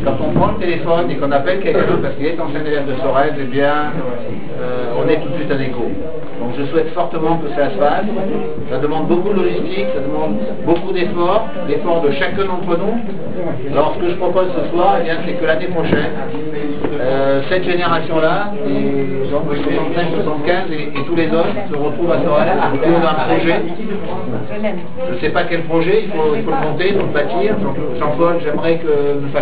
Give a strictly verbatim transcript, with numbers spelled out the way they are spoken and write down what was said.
quand on prend le téléphone et qu'on appelle quelqu'un parce qu'il est ancien élève de Sorèze, eh bien, euh, on est tout de suite un écho. Donc je souhaite fortement que ça se fasse. Ça demande beaucoup de logistique, ça demande beaucoup d'efforts, l'effort de chacun d'entre nous. Alors ce que je propose ce soir, eh bien, c'est que l'année prochaine, euh, cette génération-là, donc soixante-cinq soixante-quinze et, et tous les autres, se retrouvent à Sorèze autour d'un projet. Je ne sais pas quel projet, il faut, il faut le monter, il faut le bâtir. Donc Jean-Paul, j'aimerais que nous fassions